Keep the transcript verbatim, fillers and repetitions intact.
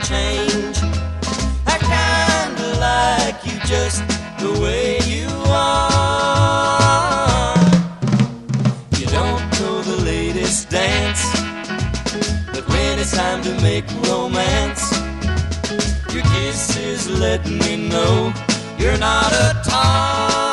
change. I kinda like you just the way you are. You don't know the latest dance, but when it's time to make romance, your kiss is letting me know you're not a tar.